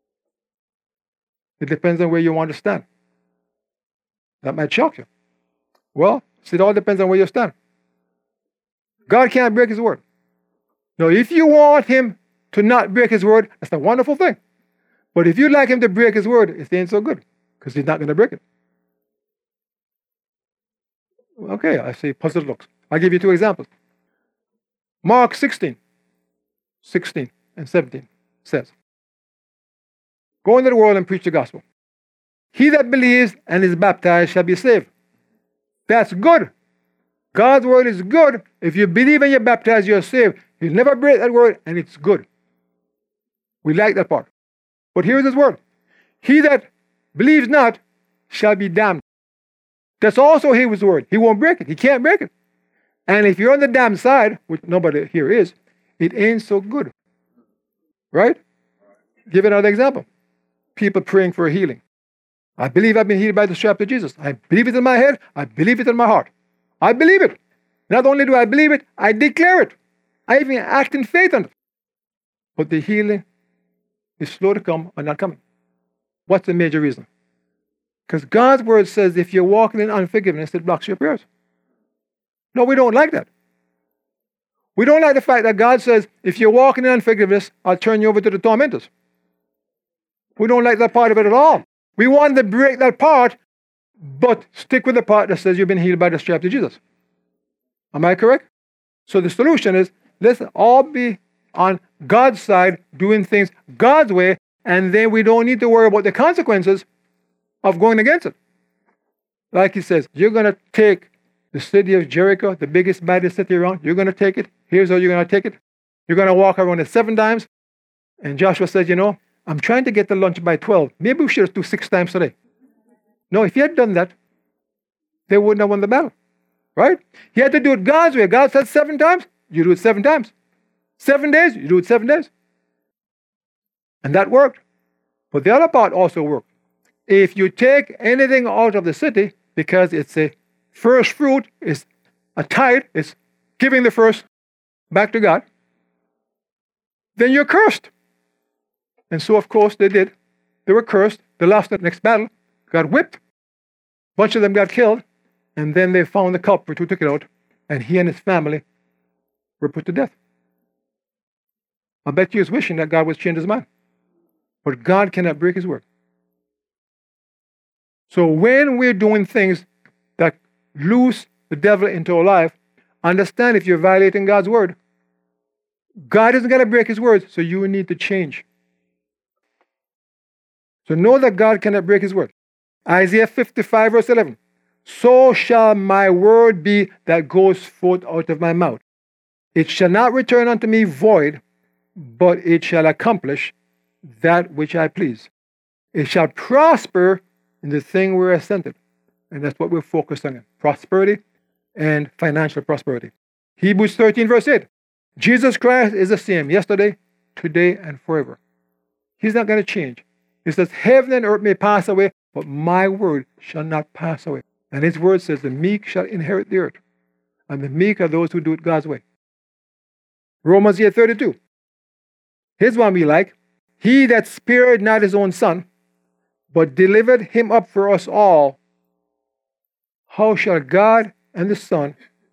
It depends on where you want to stand. That might shock you. Well, it all depends on where you stand. God can't break his word. Now, if you want him to not break his word, that's a wonderful thing. But if you like him to break his word, it ain't so good, because he's not going to break it. Okay, I see puzzled looks. I'll give you two examples. Mark 16 and 17 says, "Go into the world and preach the gospel. He that believes and is baptized shall be saved." That's good. God's word is good. If you believe and you're baptized, you're saved. He'll never break that word, and it's good. We like that part. But here's his word. He that believes not shall be damned. That's also his word. He won't break it. He can't break it. And if you're on the damned side, which nobody here is, it ain't so good. Right? Give another example. People praying for a healing. I believe I've been healed by the stripes of Jesus. I believe it in my head. I believe it in my heart. I believe it. Not only do I believe it, I declare it. I even act in faith on it. But the healing is slow to come or not coming. What's the major reason? Because God's word says if you're walking in unforgiveness, it blocks your prayers. No, we don't like that. We don't like the fact that God says, if you're walking in unforgiveness, I'll turn you over to the tormentors. We don't like that part of it at all. We want to break that part, but stick with the part that says you've been healed by the stripes of Jesus. Am I correct? So the solution is, let's all be on God's side, doing things God's way, and then we don't need to worry about the consequences of going against it. Like he says, you're going to take the city of Jericho, the biggest, baddest city around. You're going to take it. Here's how you're going to take it. You're going to walk around it 7 times. And Joshua says, I'm trying to get to lunch by 12. Maybe we should do 6 times today. No, if he had done that, they wouldn't have won the battle. Right? He had to do it God's way. God said 7 times, you do it 7 times. 7 days, you do it 7 days. And that worked. But the other part also worked. If you take anything out of the city, because it's a first fruit, it's a tithe, it's giving the first back to God, then you're cursed. And so, of course, they did. They were cursed. They lost the next battle, got whipped. A bunch of them got killed. And then they found the culprit who took it out, and he and his family were put to death. I bet you was wishing that God would change his mind. But God cannot break his word. So when we're doing things that loose the devil into our life, understand if you're violating God's word, God isn't going to break his word, so you need to change. So know that God cannot break his word. Isaiah 55 verse 11. So shall my word be that goes forth out of my mouth. It shall not return unto me void, but it shall accomplish that which I please. It shall prosper in the thing where I sent it. And that's what we're focused on. Prosperity and financial prosperity. Hebrews 13 verse 8. Jesus Christ is the same yesterday, today, and forever. He's not going to change. He says, heaven and earth may pass away, but my word shall not pass away. And his word says, the meek shall inherit the earth. And the meek are those who do it God's way. Romans 8:32. Here's one we like. He that spared not his own son, but delivered him up for us all, how shall God and the Son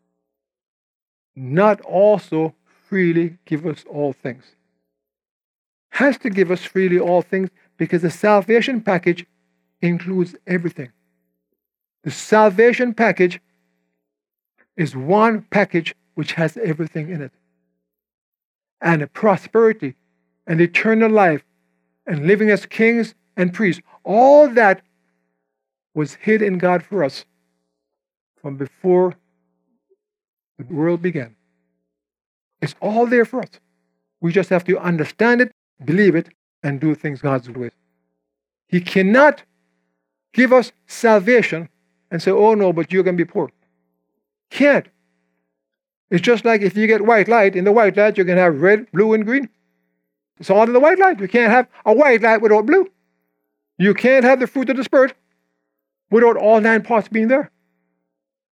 not also freely give us all things? Has to give us freely all things because the salvation package includes everything. The salvation package is one package which has everything in it. And the prosperity and eternal life and living as kings and priests, all that was hid in God for us from before the world began. It's all there for us. We just have to understand it, believe it, and do things God's way. He cannot give us salvation and say, oh no, but you're going to be poor. Can't. It's just like if you get white light, in the white light you're going to have red, blue, and green. It's all in the white light. You can't have a white light without blue. You can't have the fruit of the Spirit without all 9 parts being there.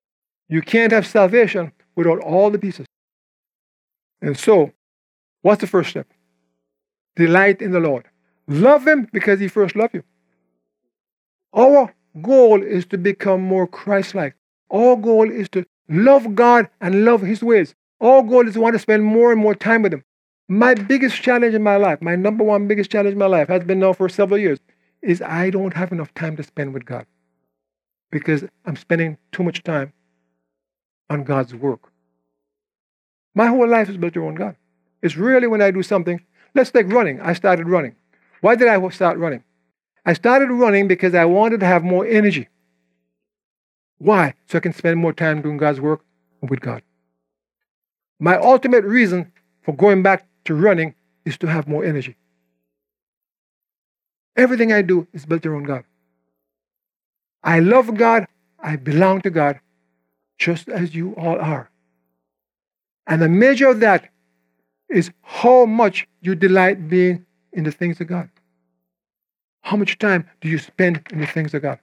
You can't have salvation without all the pieces. And so, what's the first step? Delight in the Lord. Love Him because He first loved you. Our goal is to become more Christ-like. Our goal is to love God and love His ways. Our goal is to want to spend more and more time with Him. My biggest challenge in my life, my number one biggest challenge in my life, has been now for several years, is I don't have enough time to spend with God because I'm spending too much time on God's work. My whole life is built around God. It's really when I do something. Let's take running. I started running. Why did I start running? I started running because I wanted to have more energy. Why? So I can spend more time doing God's work with God. My ultimate reason for going back to running is to have more energy. Everything I do is built around God. I love God. I belong to God, just as you all are. And the measure of that is how much you delight being in the things of God. How much time do you spend in the things of God?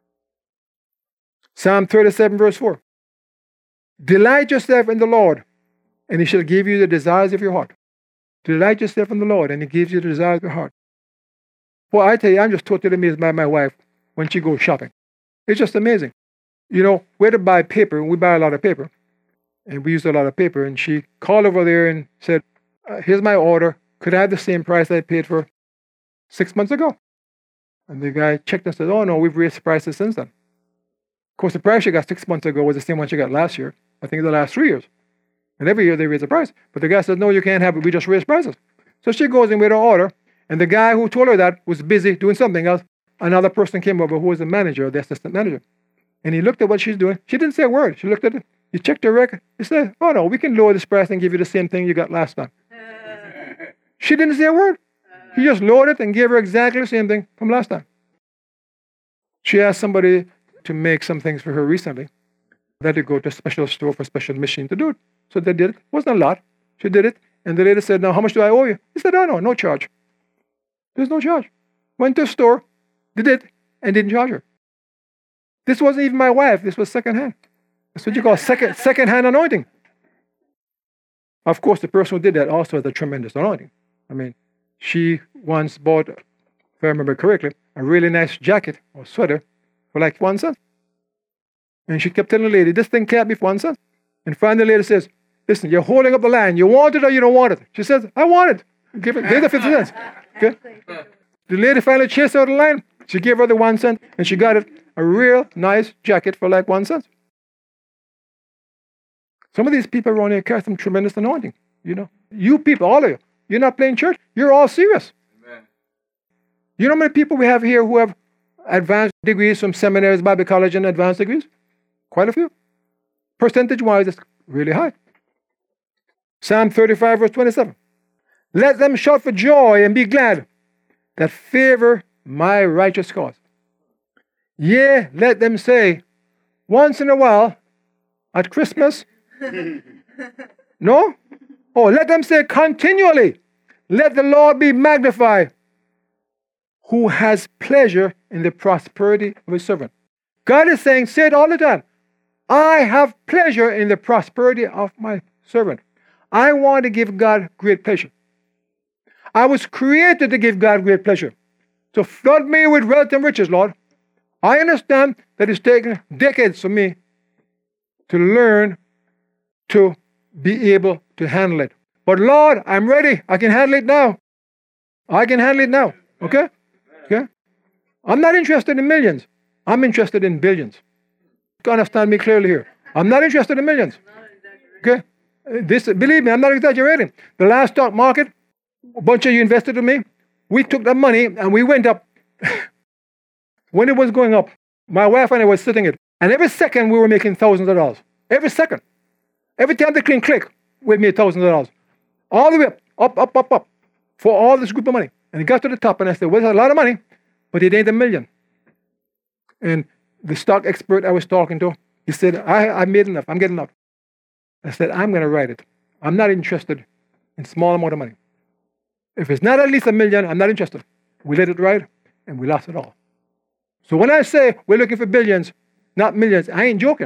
Psalm 37, verse 4. Delight yourself in the Lord, and He shall give you the desires of your heart. Delight yourself in the Lord, and He gives you the desires of your heart. Well, I tell you, I'm just totally amazed by my wife when she goes shopping. It's just amazing. You know, we had to buy paper, and we buy a lot of paper. And we use a lot of paper. And she called over there and said, here's my order. Could I have the same price I paid for 6 months ago? And the guy checked and said, oh, no, we've raised prices since then. Of course, the price she got 6 months ago was the same one she got last year. I think the last 3 years. And every year they raise the price. But the guy said, no, you can't have it. We just raised prices. So she goes in with her order. And the guy who told her that was busy doing something else. Another person came over who was the manager, the assistant manager. And he looked at what she's doing. She didn't say a word. She looked at it. He checked her record. He said, oh, no, we can lower this price and give you the same thing you got last time. She didn't say a word. He just lowered it and gave her exactly the same thing from last time. She asked somebody to make some things for her recently. They had to go to a special store for a special machine to do it. So they did it. It wasn't a lot. She did it. And the lady said, now, how much do I owe you? He said, oh, no, no charge. There's no charge. Went to a store, did it, and didn't charge her. This wasn't even my wife. This was secondhand. That's what you call second-hand anointing. Of course, the person who did that also has a tremendous anointing. I mean, she once bought, if I remember correctly, a really nice jacket or sweater for like 1 cent. And she kept telling the lady, this thing can't be for 1 cent. And finally the lady says, listen, you're holding up the line. You want it or you don't want it? She says, I want it. Give her 50 cents. Okay? The lady finally chased her out of the line. She gave her the 1 cent, and she got it a real nice jacket for like 1 cent. Some of these people around here carry some tremendous anointing. You know, you people, all of you, you're not playing church. You're all serious. Amen. You know how many people we have here who have advanced degrees from seminaries, Bible college, and advanced degrees? Quite a few. Percentage-wise, it's really high. Psalm 35, verse 27. Let them shout for joy and be glad that favor my righteous cause. Yea, let them say, once in a while, at Christmas, no? Oh, let them say continually, let the Lord be magnified, who has pleasure in the prosperity of His servant. God is saying, say it all the time, I have pleasure in the prosperity of my servant. I want to give God great pleasure. I was created to give God great pleasure. So flood me with wealth and riches, Lord. I understand that it's taken decades for me to learn to be able to handle it. But Lord, I'm ready. I can handle it now. I can handle it now. Okay? Okay? I'm not interested in millions. I'm interested in billions. You understand me clearly here. I'm not interested in millions. Okay? Believe me, I'm not exaggerating. The last stock market, a bunch of you invested in me. We took that money and we went up. When it was going up, my wife and I were sitting it. And every second we were making thousands of dollars. Every second. Every time the screen click, we made thousands of dollars. All the way up, for all this group of money. And it got to the top and I said, well, it's a lot of money, but it ain't a million. And the stock expert I was talking to, he said, I made enough. I'm getting enough. I said, I'm going to write it. I'm not interested in small amount of money. If it's not at least $1 million, I'm not interested. We let it ride, and we lost it all. So when I say we're looking for billions, not millions, I ain't joking.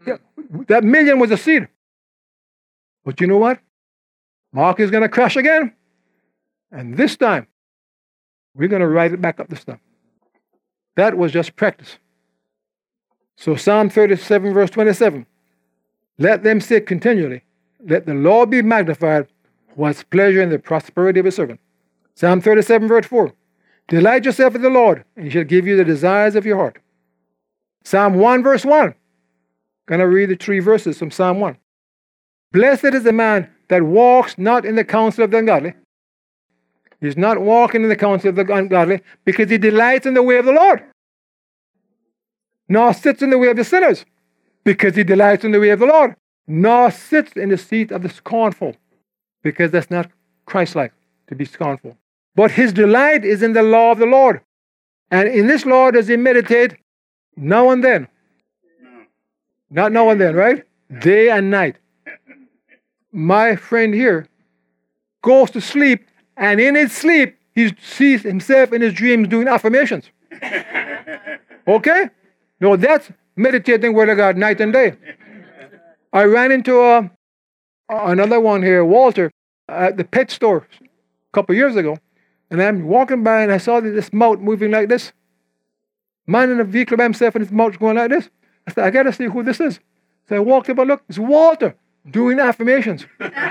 Yeah, that million was a seed. But you know what? Market is going to crash again. And this time, we're going to write it back up this time. That was just practice. So Psalm 37, verse 27. Let them say continually, let the Lord be magnified, who has pleasure in the prosperity of his servant. Psalm 37, verse 4. Delight yourself in the Lord, and he shall give you the desires of your heart. Psalm 1, verse 1. Going to read the 3 verses from Psalm 1. Blessed is the man that walks not in the counsel of the ungodly. He's not walking in the counsel of the ungodly because he delights in the way of the Lord. Nor sits in the way of the sinners because he delights in the way of the Lord. Nor sits in the seat of the scornful because that's not Christ-like to be scornful. But his delight is in the law of the Lord. And in this law does he meditate now and then. Not now and then, right? Day and night. My friend here goes to sleep, and in his sleep, he sees himself in his dreams doing affirmations. Okay? No, that's meditating word of God night and day. I ran into another one here, Walter, at the pet store a couple of years ago, and I'm walking by and I saw this mouth moving like this. Man in a vehicle by himself and his mouth going like this. I said, I got to see who this is. So I walked up and looked. It's Walter doing affirmations.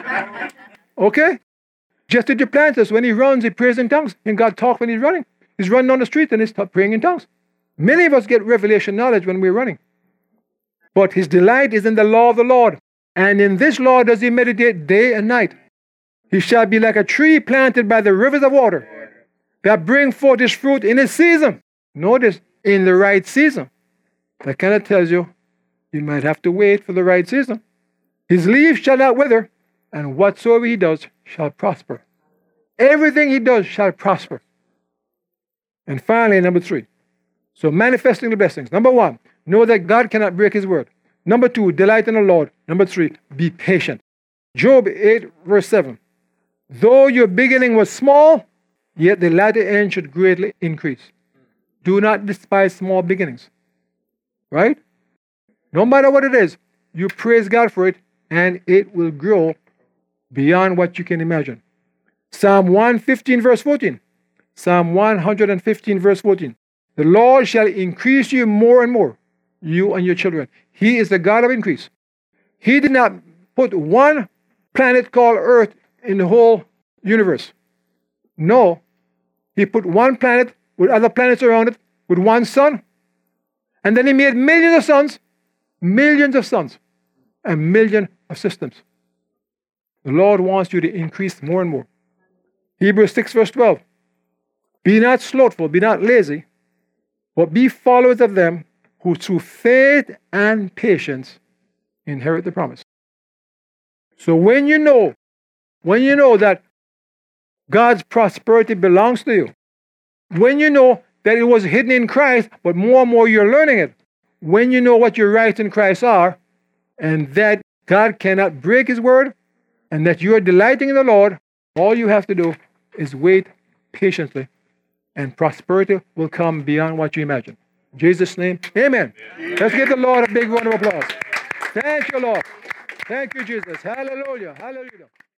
Okay? Just as Duplantis, when he runs, he prays in tongues. And God talks when he's running. He's running on the street and he's praying in tongues. Many of us get revelation knowledge when we're running. But his delight is in the law of the Lord. And in this law does he meditate day and night. He shall be like a tree planted by the rivers of water that bring forth his fruit in his season. Notice, in the right season. That kind of tells you, you might have to wait for the right season. His leaves shall not wither, and whatsoever he does shall prosper. Everything he does shall prosper. And finally, number 3. So manifesting the blessings. Number 1, know that God cannot break his word. Number 2, delight in the Lord. Number 3, be patient. Job 8, verse 7. Though your beginning was small, yet the latter end should greatly increase. Do not despise small beginnings. Right? No matter what it is, you praise God for it, and it will grow beyond what you can imagine. Psalm 115, verse 14. Psalm 115, verse 14. The Lord shall increase you more and more, you and your children. He is the God of increase. He did not put one planet called Earth in the whole universe. No. He put one planet with other planets around it, with one sun. And then he made millions of suns, and millions of systems. The Lord wants you to increase more and more. Hebrews 6, verse 12. Be not slothful, be not lazy, but be followers of them who through faith and patience inherit the promise. So when you know that God's prosperity belongs to you, when you know that it was hidden in Christ, but more and more you're learning it, when you know what your rights in Christ are, and that God cannot break his word, and that you are delighting in the Lord, all you have to do is wait patiently, and prosperity will come beyond what you imagine. In Jesus' name, amen. Let's give the Lord a big round of applause. Thank you, Lord. Thank you, Jesus. Hallelujah. Hallelujah.